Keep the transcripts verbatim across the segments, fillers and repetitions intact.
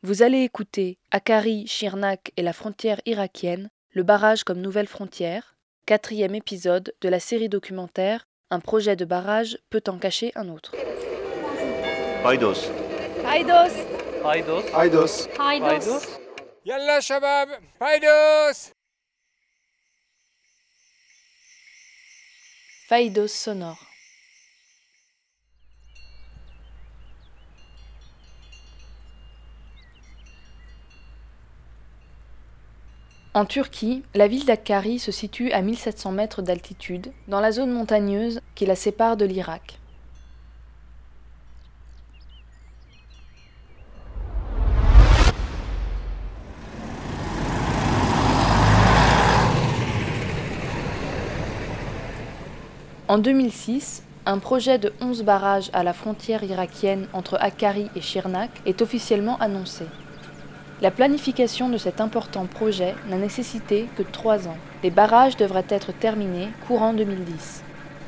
Vous allez écouter Akkari, Shirnak et la frontière irakienne, le barrage comme nouvelle frontière, quatrième épisode de la série documentaire Un projet de barrage peut en cacher un autre. Haydos. Haydos. Haydos. Haydos. Haydos. Yalla şabab. Haydos. Faïdos sonore. En Turquie, la ville d'Akkari se situe à mille sept cents mètres d'altitude, dans la zone montagneuse qui la sépare de l'Irak. En deux mille six, un projet de onze barrages à la frontière irakienne entre Akkari et Shirnak est officiellement annoncé. La planification de cet important projet n'a nécessité que trois ans. Les barrages devraient être terminés courant deux mille dix.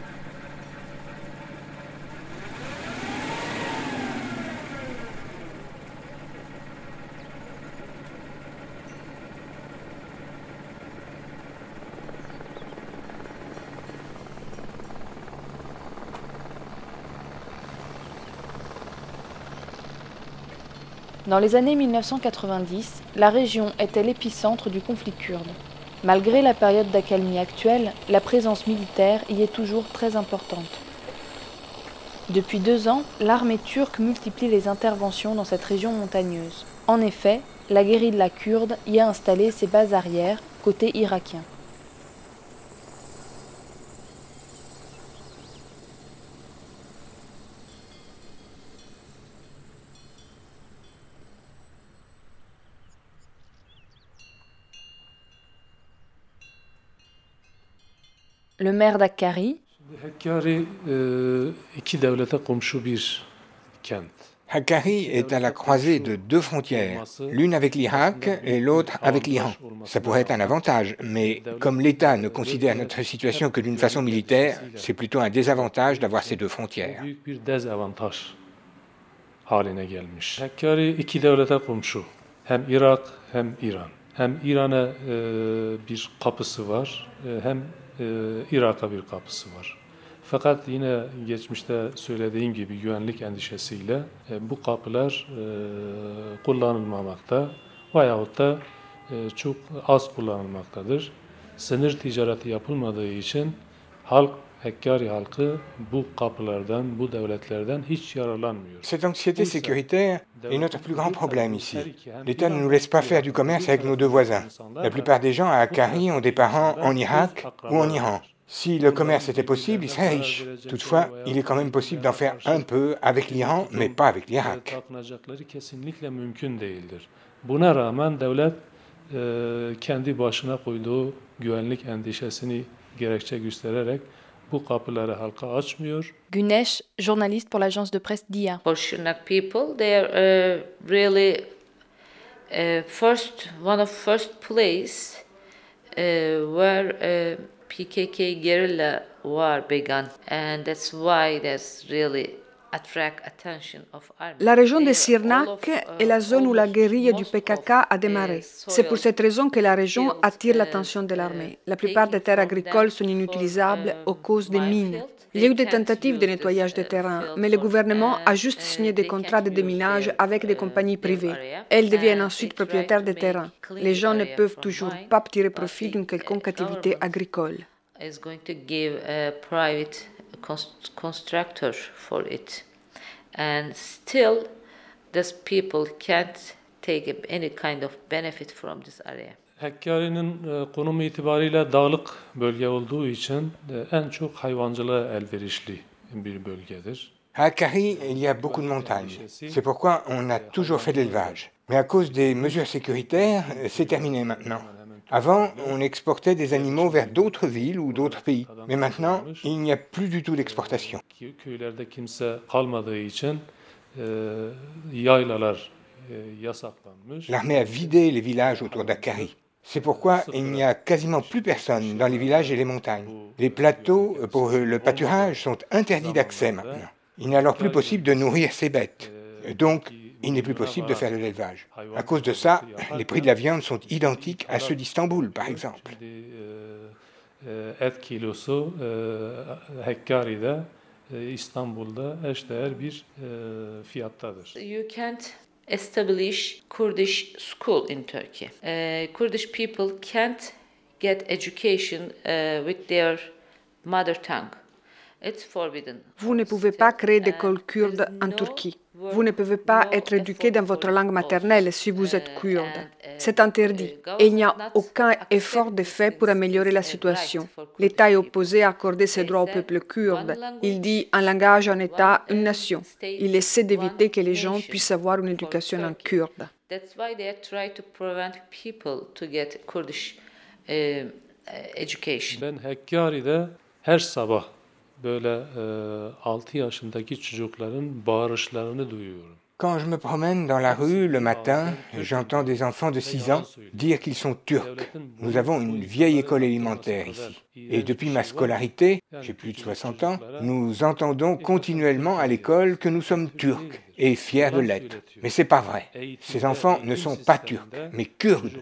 Dans les années mille neuf cent quatre-vingt-dix, la région était l'épicentre du conflit kurde. Malgré la période d'accalmie actuelle, la présence militaire y est toujours très importante. Depuis deux ans, l'armée turque multiplie les interventions dans cette région montagneuse. En effet, la guérilla kurde y a installé ses bases arrières, côté irakien. Le maire d'Akkari, Hakkari e, iki devlete komşu bir kent. Hakkari est à la croisée de deux frontières, l'une avec l'Irak et l'autre avec l'Iran. Ça pourrait être un avantage, mais comme l'État ne considère notre situation que d'une façon militaire, c'est plutôt un désavantage d'avoir ces deux frontières. Büyük bir dezavantaj haline gelmiş. Hakkari iki devlete komşu. Hem Irak hem İran. Hem İran'a e, bir kapısı var, e, hem e, Irak'a bir kapısı var. Fakat yine geçmişte söylediğim gibi güvenlik endişesiyle e, bu kapılar e, kullanılmamakta veyahut da e, çok az kullanılmaktadır. Sınır ticareti yapılmadığı için halk, Hakkari halkı bu kapılardan, bu devletlerden hiç yararlanmıyor. Cette anxiété sécuritaire est notre plus grand problème ici. L'État ne nous laisse pas faire du commerce avec nos deux voisins. La plupart des gens à Akkari ont des parents en Irak ou en Iran. Si le commerce était possible, ils seraient riches. Toutefois, il est quand même possible d'en faire un peu avec l'Iran, mais pas avec l'Irak. Kesinlikle mümkün değildir. Buna rağmen devlet e, kendi başına koyduğu güvenlik endişesini gerekçe göstererek bu kapıları halka açmıyor. Güneş, journaliste pour l'agence de presse D I A. For Shirnak people, they are uh, really uh, first one of first place uh, where uh, P K K guerrilla war began, and that's why that's really attract attention of army. La région de Shirnak est la zone où la guérilla du P K K a démarré. C'est pour cette raison que la région attire l'attention de l'armée. La plupart des terres agricoles sont inutilisables à cause des mines. Il y a eu des tentatives de nettoyage des terrains, mais le gouvernement a juste signé des contrats de déminage avec des compagnies privées. Elles deviennent ensuite propriétaires des terrains. Les gens ne peuvent toujours pas tirer profit d'une quelconque activité agricole. Is going to give a private constructor for it, and still these people can't take any kind of benefit from this area. Hakkari'nin e, konumu itibariyle dağlık bölge olduğu için e, en çok hayvancılığa elverişli bir bölgedir. À Akkari, il y a beaucoup de montagnes. C'est pourquoi on a toujours fait de l'élevage. Mais à cause des mesures sécuritaires, c'est terminé maintenant. Avant, on exportait des animaux vers d'autres villes ou d'autres pays. Mais maintenant, il n'y a plus du tout d'exportation. Köylerde kimse kalmadığı için e, yaylalar e, yasaklanmış. L'armée a vidé les villages autour d'Akkari. C'est pourquoi il n'y a quasiment plus personne dans les villages et les montagnes. Les plateaux pour le pâturage sont interdits d'accès maintenant. Il n'est alors plus possible de nourrir ces bêtes. Donc, il n'est plus possible de faire de l'élevage. À cause de ça, les prix de la viande sont identiques à ceux d'Istanbul, par exemple. Et kilosu Hakkari'de, İstanbul'da eşdeğer bir fiyattadır. You can't establish Kurdish school in Turkey. Uh, Kurdish people can't get education uh, with their mother tongue. It's forbidden. Vous ne pouvez pas créer d'école kurde en Turquie. Vous ne pouvez pas être éduqué dans votre langue maternelle si vous êtes kurde. C'est interdit et il n'y a aucun effort de fait pour améliorer la situation. L'État est opposé à accorder ses droits au peuple kurde. Il dit un langage, un État, une nation. Il essaie d'éviter que les gens puissent avoir une éducation en kurde. That's why they try to prevent people to get Kurdish uh, education. Ben Hakkari'de her sabah böyle e, altı yaşındaki çocukların bağırışlarını duyuyorum. Quand je me promène dans la rue le matin, j'entends des enfants de six ans dire qu'ils sont turcs. Nous avons une vieille école élémentaire ici. Et depuis ma scolarité, j'ai plus de soixante ans, nous entendons continuellement à l'école que nous sommes turcs et fiers de l'être. Mais c'est pas vrai. Ces enfants ne sont pas turcs, mais kurdes.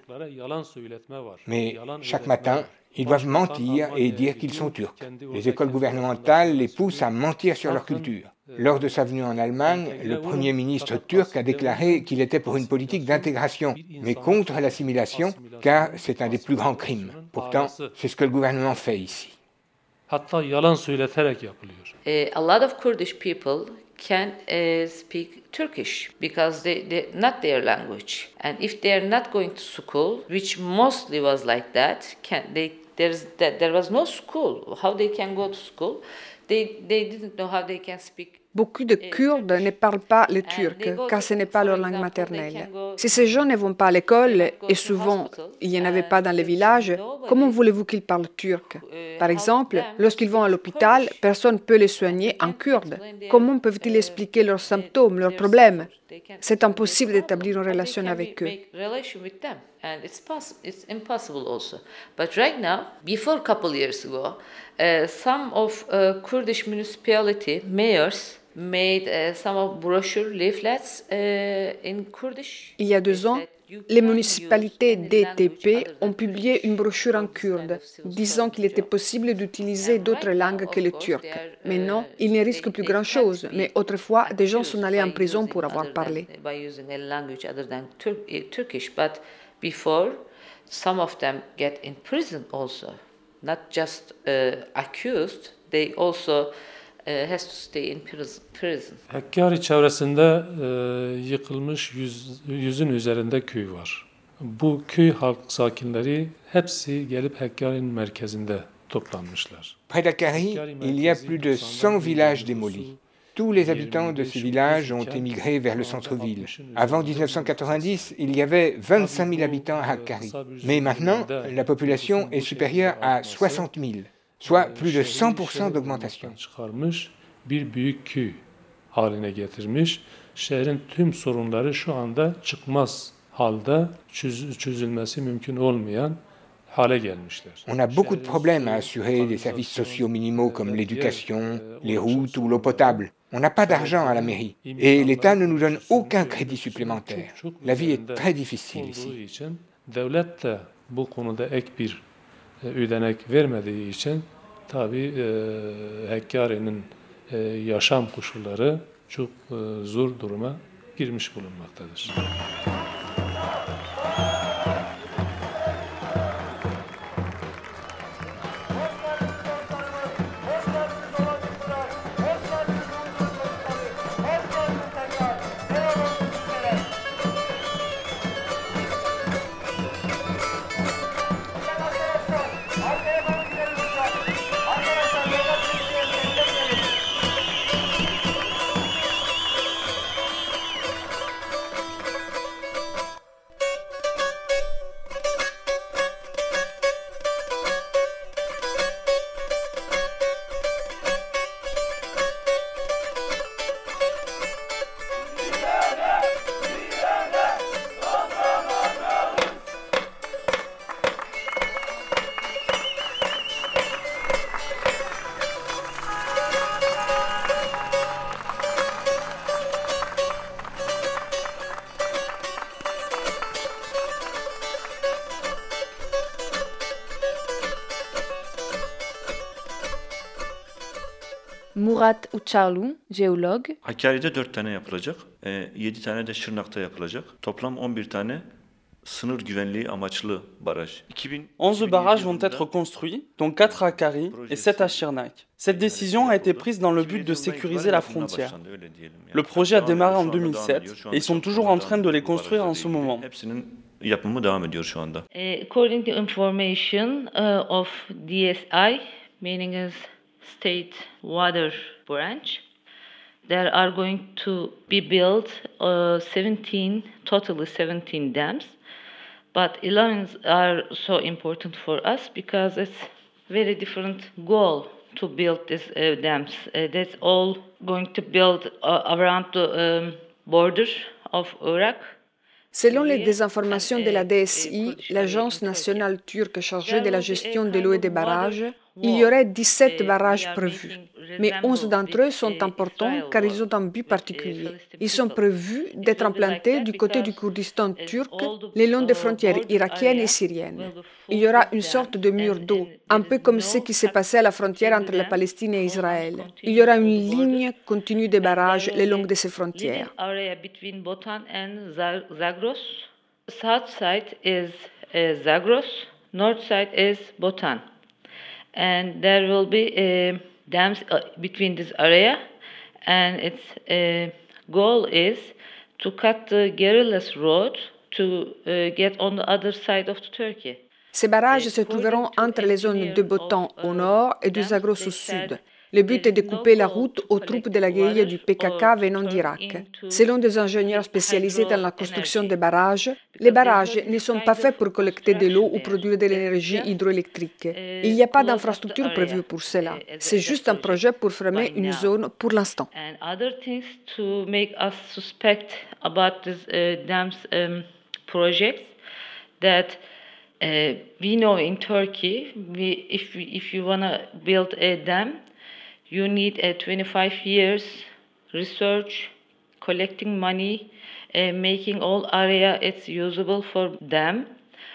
Mais chaque matin, ils doivent mentir et dire qu'ils sont turcs. Les écoles gouvernementales les poussent à mentir sur leur culture. Lors de sa venue en Allemagne, le Premier ministre turc a déclaré qu'il était pour une politique d'intégration, mais contre l'assimilation, car c'est un des plus grands crimes. Pourtant, c'est ce que le gouvernement fait ici. Hatta yalan söyleterek yapılıyor. Uh, a lot of Kurdish people can uh, speak Turkish because they they not their language, and if they are not going to school, which mostly was like that, can they there's that there was no school. How they can go to school? They they didn't know how they can speak. Beaucoup de Kurdes ne parlent pas le turc, car ce n'est pas leur langue maternelle. Si ces gens ne vont pas à l'école, et souvent il n'y en avait pas dans les villages, comment voulez-vous qu'ils parlent turc? Par exemple, lorsqu'ils vont à l'hôpital, personne ne peut les soigner en kurde. Comment peuvent-ils expliquer leurs symptômes, leurs problèmes? C'est impossible d'établir une relation avec eux. And it's possible, it's impossible also. But right now, before a couple years ago, uh, some of uh, Kurdish municipality mayors made uh, some of brochure leaflets uh, in Kurdish. Il y a deux ans, les municipalités D T P ont publié une brochure en kurde, disant qu'il était possible d'utiliser d'autres langues que le turc. Maintenant, il ne risque plus grand-chose, mais autrefois, des gens sont allés en prison pour avoir parlé. Before, some of them get in prison also, not just uh, accused, they also uh, has to stay in prison. Hakkari çevresinde e, yıkılmış yüz, yüzün üzerinde köy var. Bu köy halk sakinleri hepsi gelip Hakkari'nin merkezinde toplanmışlar. Près d'Hakkari, il y a plus de cent villages démolis. Tous les habitants de ces villages ont émigré vers le centre-ville. Avant dix-neuf cent quatre-vingt-dix, il y avait vingt-cinq mille habitants à Hakkari. Mais maintenant, la population est supérieure à soixante mille, soit plus de cent pour cent d'augmentation. Bir büyük köy haline getirmiş. Şehrin tüm sorunları şu anda çıkmaz halde, çöz, çözülmesi mümkün olmayan hale gelmişler. On a beaucoup de problèmes à assurer des services sociaux minimaux comme l'éducation, les routes ou l'eau potable. On n'a pas d'argent à la mairie et l'État ne nous donne aucun crédit supplémentaire. La vie est très difficile ici. Devlet de bu konuda ek bir ödenek vermediği için tabii Hakkari'nin yaşam koşulları çok zor duruma girmiş bulunmaktadır. Murat Uçarlu, géologue. Hakkari'de dört tane yapılacak, e, yedi tane de Şırnak'ta yapılacak. Toplam on bir tane sınır güvenliği amaçlı baraj. onze barrages vont être construits, dont quatre à Hakkari et sept à Şırnak. Cette décision a été prise dans le but de sécuriser la frontière. Le projet a démarré en deux mille sept et ils sont toujours en train de les construire en ce moment. Yapımı devam ediyor şu anda. According to information uh, of D S I, meaning as State Water Branch, there are going to be built uh, seventeen, totally seventeen dams. But eleven are so important for us because it's very different goal to build these uh, dams. Uh, that's all going to build uh, around the um, border of Iraq. Selon les désinformations de la D S I, l'Agence nationale turque chargée de la gestion de l'eau et des barrages, il y aurait dix-sept barrages prévus. Mais onze d'entre eux sont importants car ils ont un but particulier. Ils sont prévus d'être implantés du côté du Kurdistan turc, le long des frontières irakiennes et syriennes. Il y aura une sorte de mur d'eau, un peu comme ce qui s'est passé à la frontière entre la Palestine et Israël. Il y aura une ligne continue de barrages le long de ces frontières. South side is Zagros, north side is Botan. And there will be uh, dams uh, between this area, and its uh, goal is to cut the guerrillas road to uh, get on the other side of the Turkey. Ces barrages se trouveront entre les zones de Botan au nord et de Zagros au sud. Le but est de couper la route aux troupes de la guérilla du P K K venant d'Irak. Selon des ingénieurs spécialisés dans la construction des barrages, les barrages ne sont pas faits pour collecter de l'eau ou produire de l'énergie hydroélectrique. Il n'y a pas d'infrastructure prévue pour cela. C'est juste un projet pour fermer une zone pour l'instant. Uh, we know in Turkey, we, if, we, if you want to build a dam, you need a twenty-five years research, collecting money, uh, making all area it's usable for dam,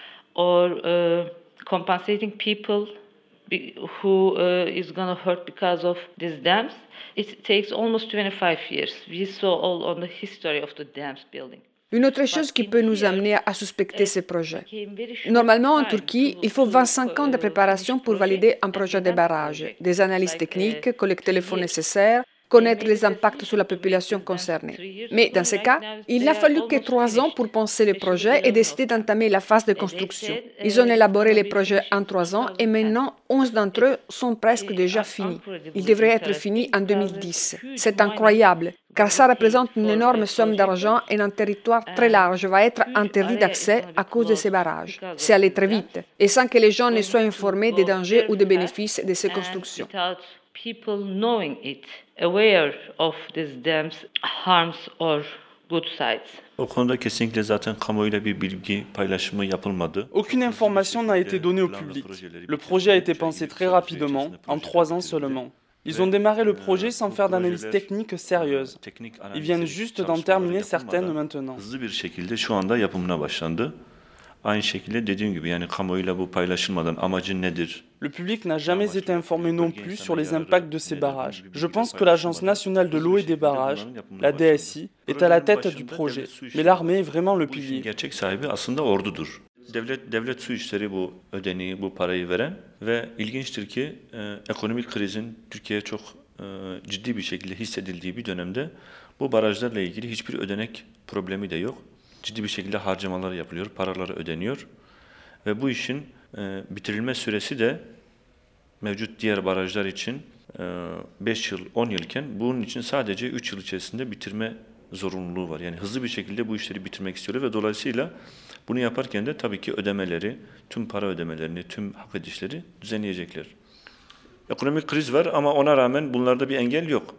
or uh, compensating people be, who uh, is going to hurt because of these dams. It takes almost twenty-five years. We saw all on the history of the dams building. Une autre chose qui peut nous amener à suspecter ces projets. Normalement, en Turquie, il faut vingt-cinq ans de préparation pour valider un projet de barrage, des analyses techniques, collecter les fonds nécessaires, connaître les impacts sur la population concernée. Mais dans ce cas, il n'a fallu que trois ans pour penser le projet et décider d'entamer la phase de construction. Ils ont élaboré les projets en trois ans et maintenant, onze d'entre eux sont presque déjà finis. Ils devraient être finis en deux mille dix. C'est incroyable, car ça représente une énorme somme d'argent et un territoire très large va être interdit d'accès à cause de ces barrages. C'est allé très vite, et sans que les gens ne soient informés des dangers ou des bénéfices de ces constructions. People knowing it, aware of these dams' harms or good sides. O konuda kesinlikle zaten kamuoyuyla bir bilgi paylaşımı yapılmadı. Aucune information n'a été donnée au public. Le projet a été pensé très rapidement, en trois ans seulement. Ils ont démarré le projet sans faire d'analyse technique sérieuse. Ils viennent juste d'en terminer certaines maintenant. Hızlı bir şekilde şu anda yapımına başlandı. Aynı şekilde dediğim gibi yani kamuoyuyla bu paylaşılmadan amacı nedir? Le public n'a jamais été informé non plus sur les impacts de ces barrages. Je pense que l'Agence nationale de l'eau et des barrages, la D S I, est à la tête du projet. Mais l'armée est vraiment le pilier. Gerçek sahibi aslında ordudur. Devlet devlet su işleri bu ödeneği, bu parayı veren ve ilginçtir ki e, ekonomik krizin Türkiye'ye çok e, ciddi bir şekilde hissedildiği bir dönemde bu barajlarla ilgili hiçbir ödenek problemi de yok. Ciddi bir şekilde harcamalar yapılıyor, paraları ödeniyor ve bu işin e, bitirilme süresi de mevcut diğer barajlar için beş yıl, on yılken bunun için sadece üç yıl içerisinde bitirme zorunluluğu var. Yani hızlı bir şekilde bu işleri bitirmek istiyorlar ve dolayısıyla bunu yaparken de tabii ki ödemeleri, tüm para ödemelerini, tüm hak edişleri düzenleyecekler. Ekonomik kriz var ama ona rağmen bunlarda bir engel yok.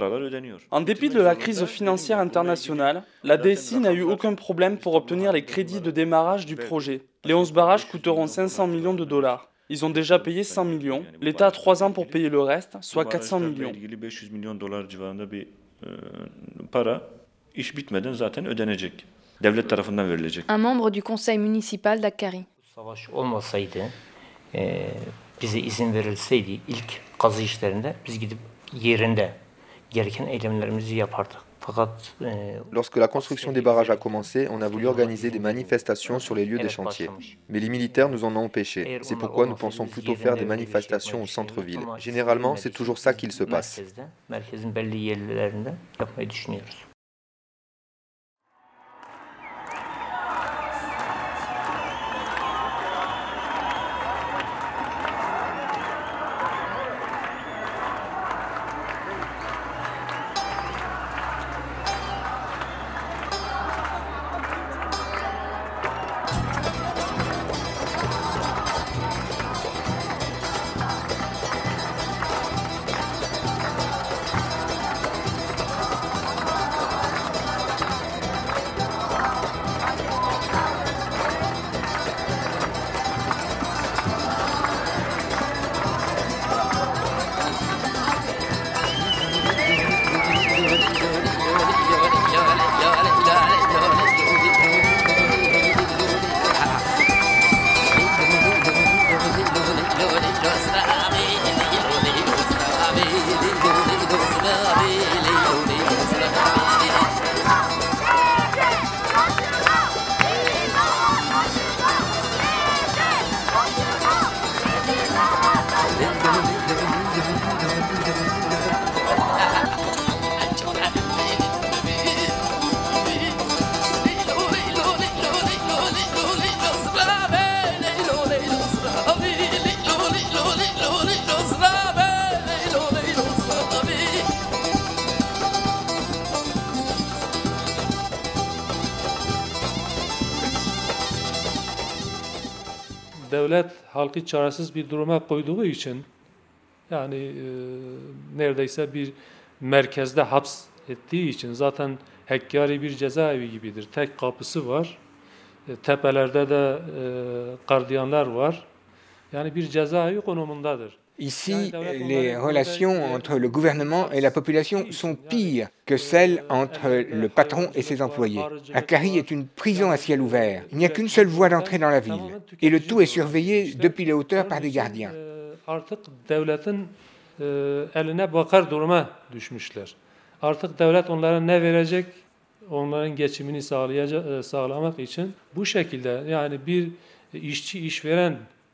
En dépit de la crise financière internationale, la D S I n'a eu aucun problème pour obtenir les crédits de démarrage du projet. Les onze barrages coûteront cinq cents millions de dollars. Ils ont déjà payé cent millions. L'État a trois ans pour payer le reste, soit quatre cents millions. beş yüz milyon dolar civarında bir para iş bitmeden zaten ödenecek. Devlet tarafından verilecek. Un membre du conseil municipal d'Hakkari. Savaş olmasaydı, e, bize izin verilseydi ilk kazı işlerinde biz gidip yerinde gereken eylemlerimizi yapardık. Fakat Lorsque la construction des barrages a commencé, on a voulu organiser des manifestations sur les lieux des chantiers. Mais les militaires nous en ont empêchés. C'est pourquoi nous pensons plutôt faire des manifestations au centre-ville. Généralement, c'est toujours ça qu'il se passe. merkezin belli yerlerinde yapmayı düşünüyoruz. Devlet halkı çaresiz bir duruma koyduğu için yani e, neredeyse bir merkezde haps ettiği için zaten Hakkari bir cezaevi gibidir. Tek kapısı var. E, tepelerde de e, gardiyanlar var. Yani bir cezaevi konumundadır. Ici, les relations entre le gouvernement et la population sont pires que celles entre le patron et ses employés. Hakkari est une prison à ciel ouvert. Il n'y a qu'une seule voie d'entrée dans la ville. Et le tout est surveillé depuis les hauteurs par des gardiens. Artık devletin e, eline bakar duruma düşmüşler. Artık devlet onlara ne verecek, onların geçimini sağlayacak, sağlamak için bu şekilde yani bir işçi işveren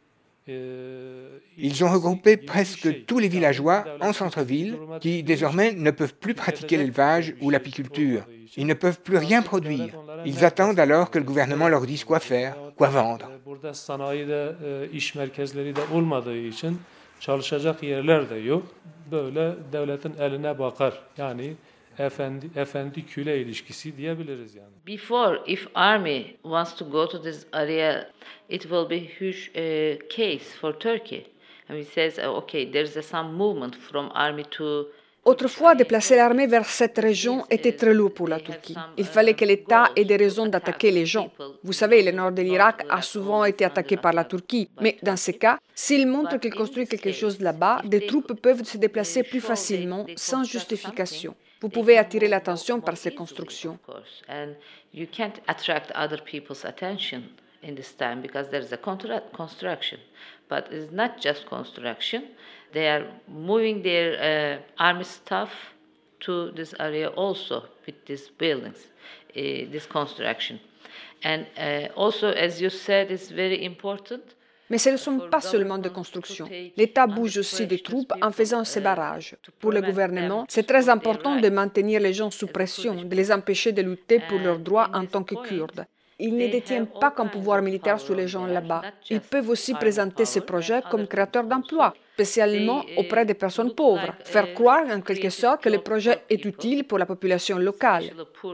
Ils ont regroupé presque tous les villageois en centre-ville qui désormais ne peuvent plus pratiquer l'élevage ou l'apiculture. Ils ne peuvent plus rien produire. Ils attendent alors que le gouvernement leur dise quoi faire, quoi vendre. Burada sanayide iş merkezleri de olmadığı için çalışacak yerler de yok. Böyle devletin eline bakar. Yani efendi efendi küle ilişkisi diyebiliriz yani. Before, if army wants to go to this area, it will be huge uh, case for Turkey. And it says, uh, okay, there's a, some movement from army to. Autrefois, déplacer l'armée vers cette région était très lourd pour la Turquie. Il fallait que l'État ait des raisons d'attaquer les gens. Vous savez, le nord de l'Irak a souvent été attaqué par la Turquie. Mais dans ce cas, s'il montre qu'il construit quelque chose là-bas, des troupes peuvent se déplacer plus facilement, sans justification. Vous pouvez attirer l'attention par ces constructions. And you can't attract other people's attention in this time because there is a construction. But it's not just construction. They are moving their uh, army staff to this area also with these buildings, uh, this construction. And uh, also, as you said, it's very important. Mais ce ne sont pas seulement des constructions. L'État bouge aussi des troupes en faisant ces barrages. Pour le gouvernement, c'est très important de maintenir les gens sous pression, de les empêcher de lutter pour leurs droits en tant que Kurdes. Ils ne détiennent pas qu'un pouvoir militaire sur les gens là-bas. Ils peuvent aussi présenter ces projets comme créateurs d'emplois, spécialement auprès des personnes pauvres. Faire croire en quelque sorte que le projet est utile pour la population locale.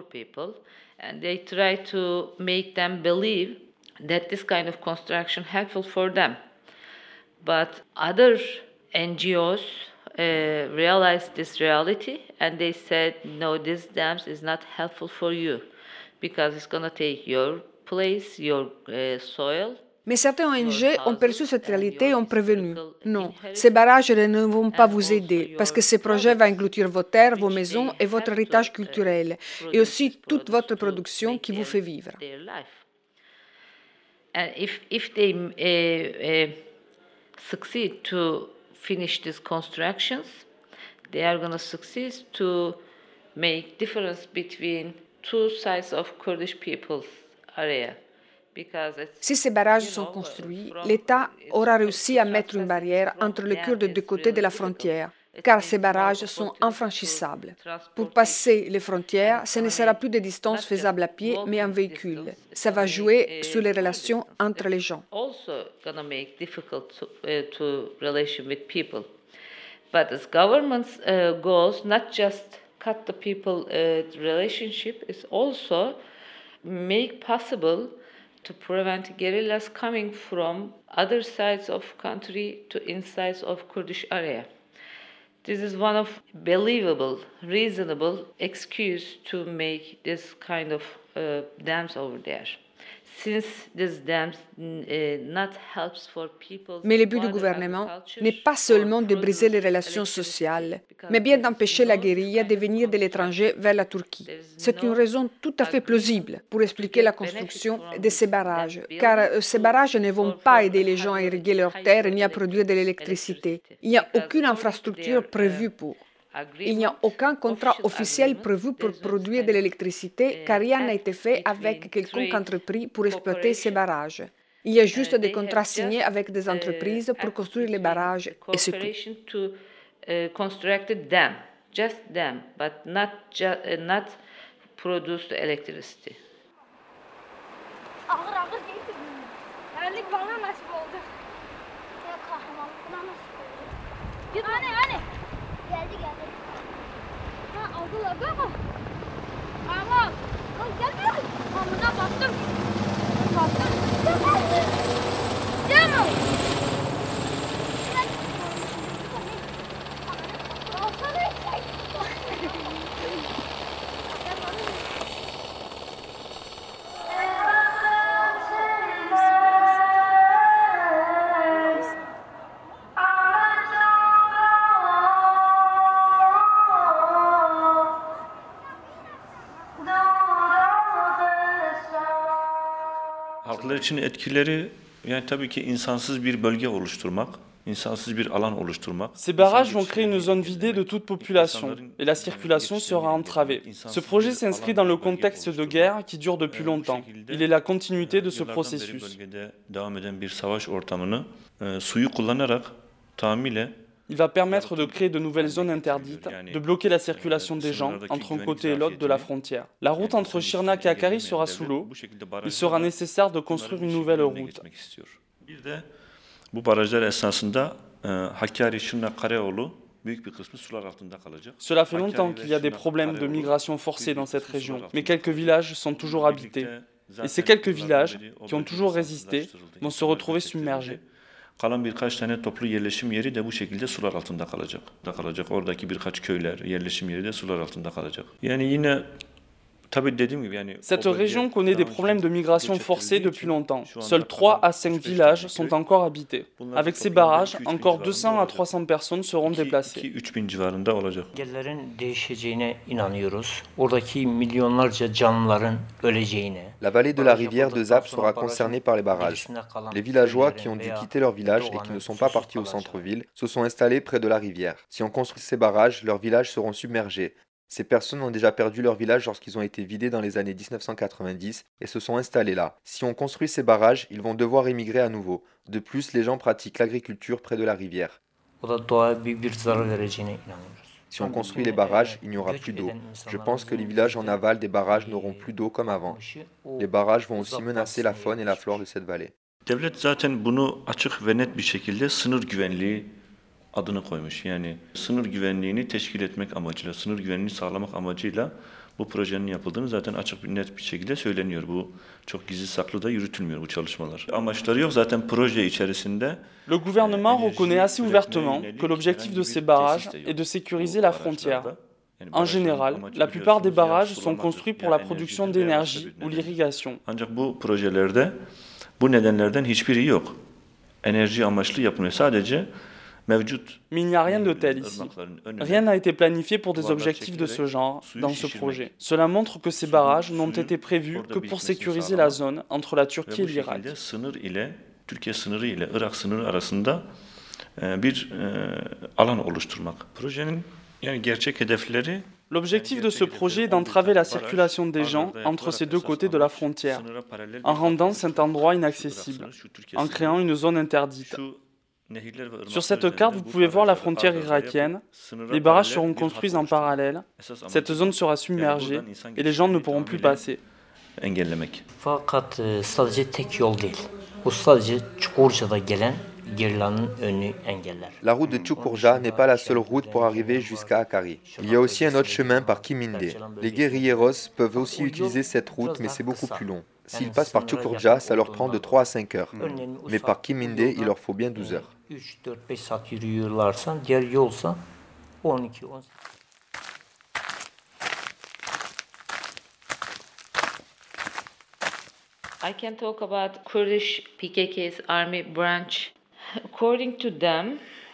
And they try to make them believe that this kind of construction helpful for them. But other N G Os uh, realized this reality and they said, no, this dams is not helpful for you because it's going to take your place, your uh, soil. Mais certains O N G ont perçu cette réalité et ont prévenu. Non, ces barrages ne vont pas vous aider parce que ces projets vont engloutir vos terres, vos maisons et votre héritage culturel et aussi toute votre production qui vous fait vivre. And if, if they uh, uh, succeed to finish these constructions, they are going to succeed to make difference between two sides of Kurdish people's area. Si ces barrages sont construits, l'État aura réussi à mettre une barrière entre les Kurdes des deux côtés de la frontière, car ces barrages sont infranchissables. Pour passer les frontières, ce ne sera plus des distances faisables à pied, mais en véhicule. Ça va jouer sur les relations entre les gens. But as government's uh, goals, not just cut the people uh, relationship, is also make possible to prevent guerrillas coming from other sides of country to inside of Kurdish area. This is one of believable, reasonable excuse to make this kind of uh, dams over there. Mais le but du gouvernement n'est pas seulement de briser les relations sociales, mais bien d'empêcher la guérilla de venir de l'étranger vers la Turquie. C'est une raison tout à fait plausible pour expliquer la construction de ces barrages, car ces barrages ne vont pas aider les gens à irriguer leurs terres ni à produire de l'électricité. Il n'y a aucune infrastructure prévue pour. Il n'y a aucun contrat officiel prévu pour produire de l'électricité, car rien n'a été fait avec quelconque entreprise pour exploiter ces barrages. Il y a juste des contrats signés avec des entreprises pour construire les barrages, et c'est tout. Geldi geldi. Ha aldılar bak. Ama al gelmiyor. Amına bastım. Bastım. Gelme. Halklar için etkileri yani tabii ki insansız bir bölge oluşturmak, insansız bir alan oluşturmak. Ces barrages vont créer une zone vidée de toute population et la circulation sera entravée. Ce projet s'inscrit dans le contexte de guerre qui dure depuis longtemps. Il est la continuité de ce processus. Bölgede devam eden bir savaş ortamını suyu kullanarak tamamıyla Il va permettre de créer de nouvelles zones interdites, de bloquer la circulation des gens entre un côté et l'autre de la frontière. La route entre Şırnak et Hakkari sera sous l'eau. Il sera nécessaire de construire une nouvelle route. Bir de bu barajlar esnasında Hakkari, Şırnak, Karayolu büyük bir kısmı sular altında kalacak. Cela fait longtemps qu'il y a des problèmes de migration forcée dans cette région, mais quelques villages sont toujours habités. Et ces quelques villages, qui ont toujours résisté, vont se retrouver submergés. Kalan birkaç tane toplu yerleşim yeri de bu şekilde sular altında kalacak. Da kalacak. Oradaki birkaç köyler, yerleşim yeri de sular altında kalacak. Yani yine tabii dediğim gibi yani Cette région connaît des problèmes de migration forcée depuis longtemps. Seuls trois à cinq villages sont encore habités. Avec ces barrages, encore deux cents à trois cents personnes seront déplacées. iki üç bin civarında olacak. Engellerin değişeceğine inanıyoruz. Oradaki milyonlarca canlıların öleceğine. La vallée de la rivière de Zap sera concernée par les barrages. Les villageois qui ont dû quitter leur village et qui ne sont pas partis au centre-ville se sont installés près de la rivière. Si on construit ces barrages, leurs villages seront submergés. Ces personnes ont déjà perdu leur village lorsqu'ils ont été vidés dans les années dix-neuf cent quatre-vingt-dix et se sont installés là. Si on construit ces barrages, ils vont devoir émigrer à nouveau. De plus, les gens pratiquent l'agriculture près de la rivière. Si on construit les barrages, il n'y aura plus d'eau. Je pense que les villages en aval des barrages n'auront plus d'eau comme avant. Les barrages vont aussi menacer la faune et la flore de cette vallée. Devlet zaten bunu açık ve net bir şekilde sınır güvenliği adını koymuş. Yani sınır güvenliğini teşkil etmek amacıyla, sınır güvenliğini sağlamak amacıyla bu projenin yapıldığını zaten açık bir net bir şekilde söyleniyor. Bu çok gizli saklı da yürütülmüyor bu çalışmalar. Amaçları yok zaten proje içerisinde. Le gouvernement reconnaît assez ouvertement que l'objectif de ces barrages est de sécuriser la frontière. En général, la plupart des barrages sont construits pour la production d'énergie ou l'irrigation. Ancak bu projelerde bu nedenlerden hiçbiri yok. Enerji amaçlı yapılıyor. Sadece Mais il n'y a rien de tel ici. Rien n'a été planifié pour des objectifs de ce genre dans ce projet. Cela montre que ces barrages n'ont été prévus que pour sécuriser la zone entre la Turquie et l'Irak. Türkiye sınırı ile Irak sınırı arasında bir alan oluşturmak. Projenin Yani gerçek hedefleri L'objectif de ce projet est d'entraver la circulation des gens entre ces deux côtés de la frontière, en rendant cet endroit inaccessible, en créant une zone interdite. Sur cette carte, vous pouvez voir la frontière irakienne. Les barrages seront construits en parallèle. Cette zone sera submergée et les gens ne pourront plus passer. Fakat e, sadece tek yol değil. Bu sadece Çukurca'da gelen gerilanın önünü engeller. La route de Çukurca n'est pas la seule route pour arriver jusqu'à Hakkari. Il y a aussi un autre chemin par Kiminde. Les guérilleros peuvent aussi utiliser cette route, mais c'est beaucoup plus long. S'ils passent par Çukurca, ça leur prend de trois à cinq heures. Mais par Kiminde, il leur faut bien douze heures. üç dört beş saat yürüyorlarsa, diğer yolsa on iki on sekiz. I can talk about Kurdish P K K's army branch. According to them,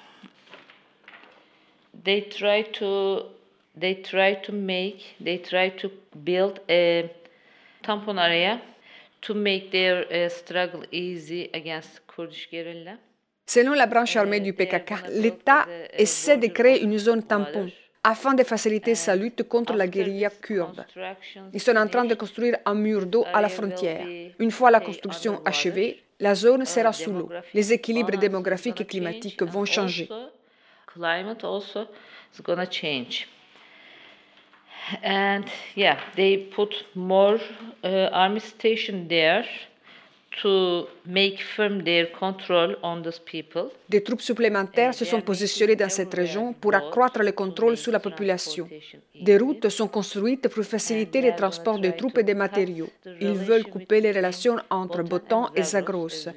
they try to they try to make they try to build a tampon area to make their uh, struggle easy against Kurdish guerrilla. Selon la branche armée du P K K, l'État essaie de créer une zone tampon afin de faciliter sa lutte contre la guérilla kurde. Ils sont en train de construire un mur d'eau à la frontière. Une fois la construction achevée, la zone sera sous l'eau. Les équilibres démographiques et climatiques vont changer. Climate also is going to change. And yeah, they put more uh, army station there to make firm their control on those people. Des troupes supplémentaires se sont positionnées dans cette région pour accroître le contrôle sur la population. Des routes sont construites pour faciliter le transport des troupes et des matériaux. Ils veulent couper les relations entre Botan et Zagros.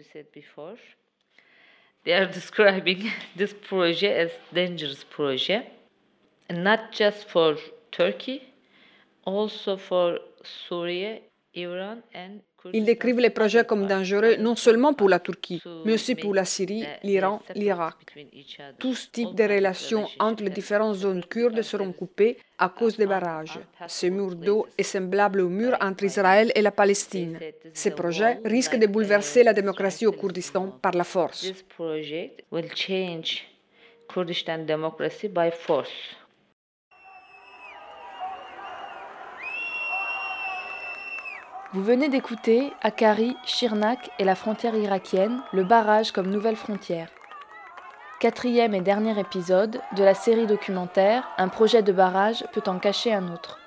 They are describing this project as dangerous project, and not just for Turkey, also for Syria, Iran and Ils décrivent les projets comme dangereux non seulement pour la Turquie, mais aussi pour la Syrie, l'Iran, l'Irak. Tous types de relations entre les différentes zones kurdes seront coupés à cause des barrages. Ce mur d'eau est semblable au mur entre Israël et la Palestine. Ces projets risquent de bouleverser la démocratie au Kurdistan par la force. This project will change Kurdistan democracy by force. Vous venez d'écouter Hakkari, Shirnak et la frontière irakienne, le barrage comme nouvelle frontière. Quatrième et dernier épisode de la série documentaire Un projet de barrage peut en cacher un autre.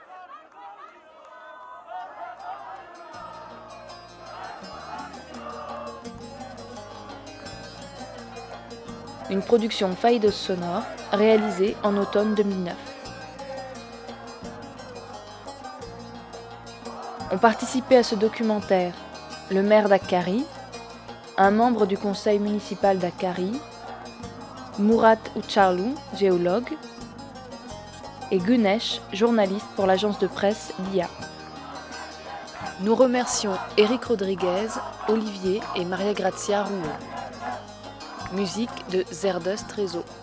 Une production Faïdos Sonore réalisée en automne deux mille neuf. Ont participé à ce documentaire le maire d'Hakkari, un membre du conseil municipal d'Hakkari, Murat Uçarlu, géologue, et Güneş, journaliste pour l'agence de presse l'I A. Nous remercions Eric Rodriguez, Olivier et Maria Grazia Rouault. Musique de Zerdust Rezo.